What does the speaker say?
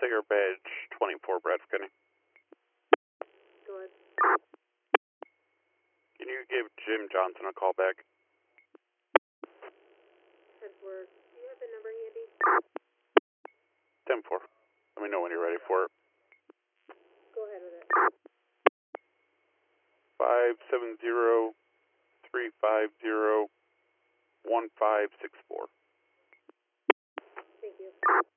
Tiger badge 24, Bradford County. Go ahead. Can you give Jim Johnson a call back? Edward, do you have the number handy? 10-4. Let me know when you're ready for it. Go ahead with it. 570-350-1564. Thank you.